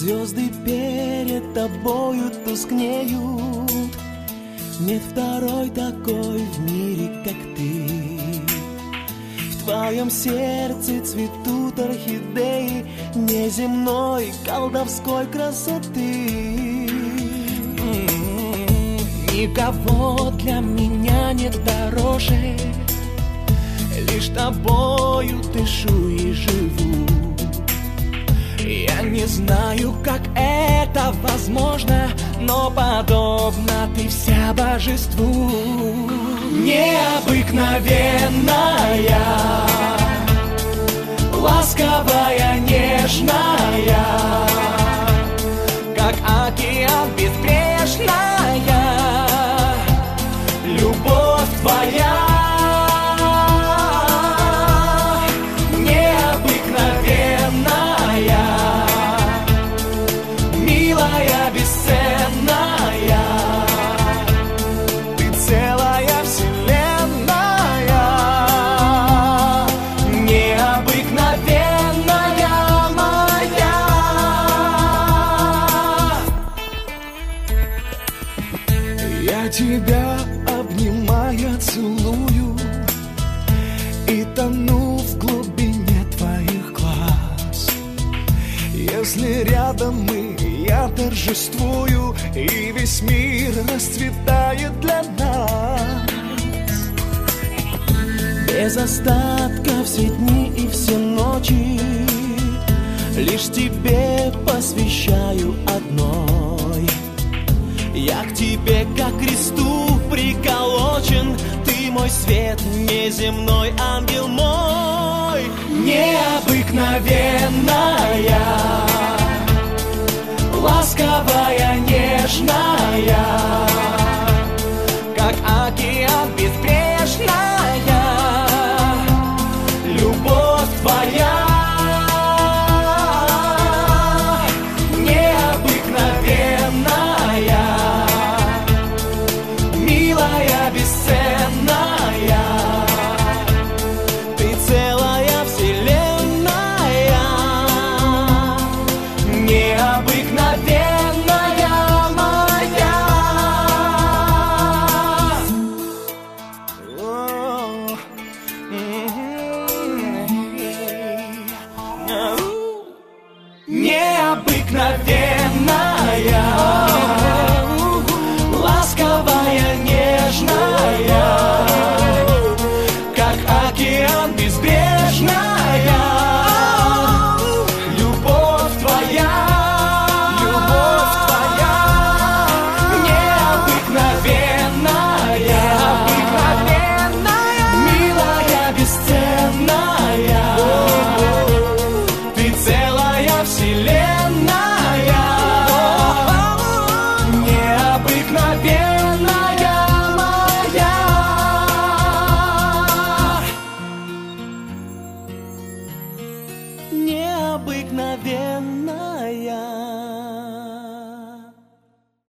Звезды перед тобою тускнеют. Нет второй такой в мире, как ты. В твоем сердце цветут орхидеи неземной колдовской красоты. Никого для меня нет дороже, лишь тобою дышу и живу. Я не знаю, как это возможно, но подобно ты вся божеству. Необыкновенная, ласковая, нежная, как океан безбрежная, любовь твоя. Тебя обнимая целую и тону в глубине твоих глаз. Если рядом мы, я торжествую, и весь мир расцветает для нас. Без остатка все дни и все ночи лишь тебе посвящаю одной. Я к тебе, как к кресту приколочен, ты мой свет, неземной ангел мой. Необыкновенная, ласковая, нежная, как океан безбрежная, любовь твоя. Необыкновенная, ласковая, нежная, как океан безбрежная, любовь твоя, любовь твоя. Необыкновенная, необыкновенная, милая, бесценная.